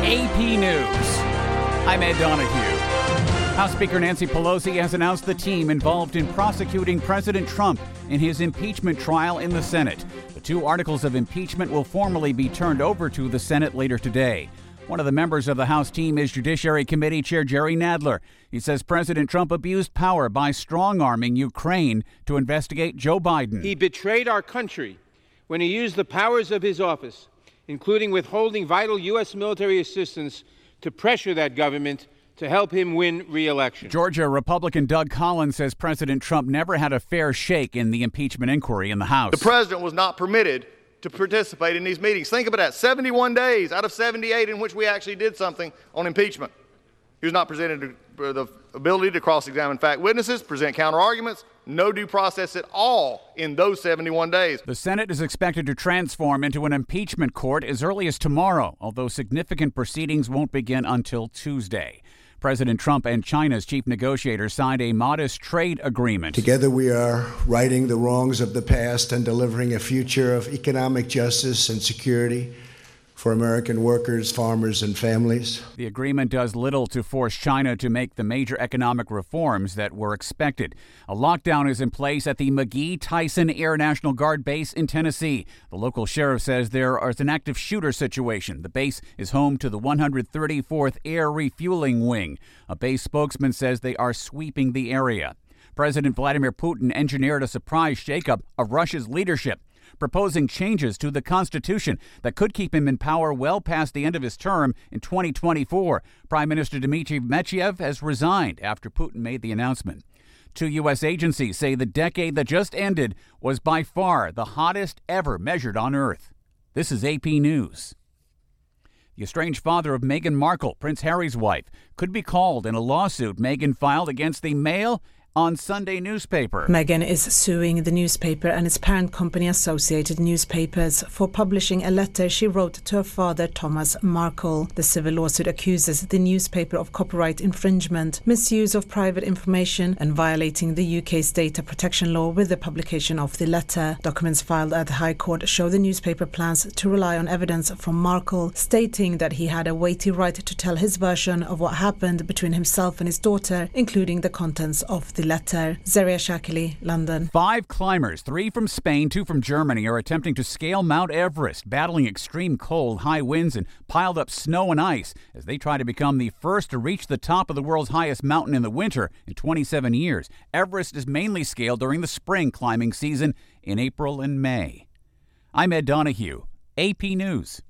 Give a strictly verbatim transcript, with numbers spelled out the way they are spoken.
A P News. I'm Ed Donahue. House Speaker Nancy Pelosi has announced the team involved in prosecuting President Trump in his impeachment trial in the Senate. The two articles of impeachment will formally be turned over to the Senate later today. One of the members of the House team is Judiciary Committee Chair Jerry Nadler. He says President Trump abused power by strong-arming Ukraine to investigate Joe Biden. He betrayed our country when he used the powers of his office, including withholding vital U S military assistance, to pressure that government to help him win re-election. Georgia Republican Doug Collins says President Trump never had a fair shake in the impeachment inquiry in the House. The president was not permitted to participate in these meetings. Think about that. seventy-one days out of seventy-eight in which we actually did something on impeachment. He was not presented the ability to cross-examine fact witnesses, present counter-arguments, no due process at all in those seventy-one days. The Senate is expected to transform into an impeachment court as early as tomorrow, although significant proceedings won't begin until Tuesday. President Trump and China's chief negotiator signed a modest trade agreement. Together we are righting the wrongs of the past and delivering a future of economic justice and security for American workers, farmers, and families. The agreement does little to force China to make the major economic reforms that were expected. A lockdown is in place at the McGee-Tyson Air National Guard base in Tennessee. The local sheriff says there is an active shooter situation. The base is home to the one hundred thirty-fourth Air Refueling Wing. A base spokesman says they are sweeping the area. President Vladimir Putin engineered a surprise shakeup of Russia's leadership, proposing changes to the Constitution that could keep him in power well past the end of his term in twenty twenty-four. Prime Minister Dmitry Medvedev has resigned after Putin made the announcement. Two U S agencies say the decade that just ended was by far the hottest ever measured on Earth. This is A P News. The estranged father of Meghan Markle, Prince Harry's wife, could be called in a lawsuit Meghan filed against the Mail on Sunday newspaper. Meghan is suing the newspaper and its parent company Associated Newspapers for publishing a letter she wrote to her father Thomas Markle. The civil lawsuit accuses the newspaper of copyright infringement, misuse of private information and violating the U K's data protection law with the publication of the letter. Documents filed at the High Court show the newspaper plans to rely on evidence from Markle, stating that he had a weighty right to tell his version of what happened between himself and his daughter, including the contents of the letter. Zaria Shakili, London. Five climbers, three from Spain, two from Germany, are attempting to scale Mount Everest, battling extreme cold, high winds, and piled up snow and ice as they try to become the first to reach the top of the world's highest mountain in the winter in twenty-seven years. Everest is mainly scaled during the spring climbing season in April and May. I'm Ed Donahue, A P News.